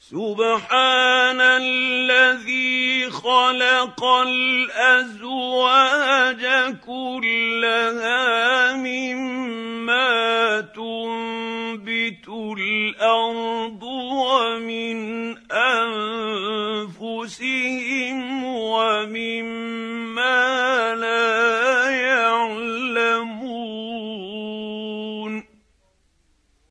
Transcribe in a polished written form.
سبحان الذي خلق الأزواج كلها مما تنبت الأرض ومن أنفسهم ومن